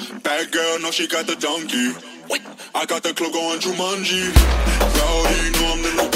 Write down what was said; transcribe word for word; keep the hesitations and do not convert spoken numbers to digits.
Bad girl, know she got the donkey. I got the club going Jumanji. Rowdy, know I'm the new